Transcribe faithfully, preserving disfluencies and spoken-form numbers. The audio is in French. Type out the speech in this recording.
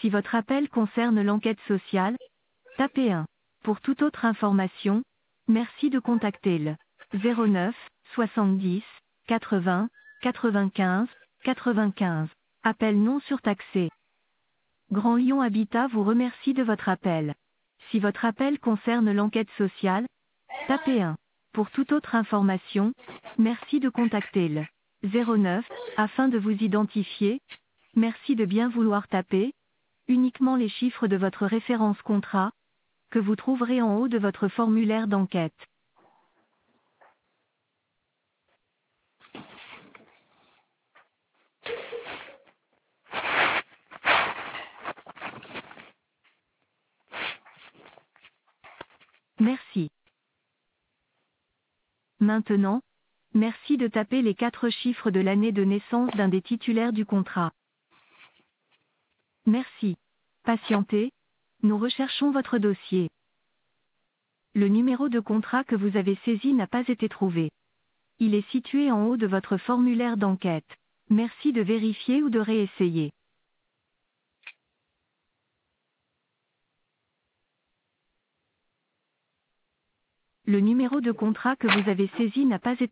Si votre appel concerne l'enquête sociale, tapez un. Pour toute autre information, merci de contacter le zéro neuf soixante-dix quatre-vingts quatre-vingt-quinze quatre-vingt-quinze. Appel non surtaxé. Grand Lyon Habitat vous remercie de votre appel. Si votre appel concerne l'enquête sociale, tapez un. Pour toute autre information, merci de contacter le zéro neuf afin de vous identifier. Merci de bien vouloir taper uniquement les chiffres de votre référence contrat que vous trouverez en haut de votre formulaire d'enquête. Merci. Maintenant, merci de taper les quatre chiffres de l'année de naissance d'un des titulaires du contrat. Merci. Patientez, nous recherchons votre dossier. Le numéro de contrat que vous avez saisi n'a pas été trouvé. Il est situé en haut de votre formulaire d'enquête. Merci de vérifier ou de réessayer. Le numéro de contrat que vous avez saisi n'a pas été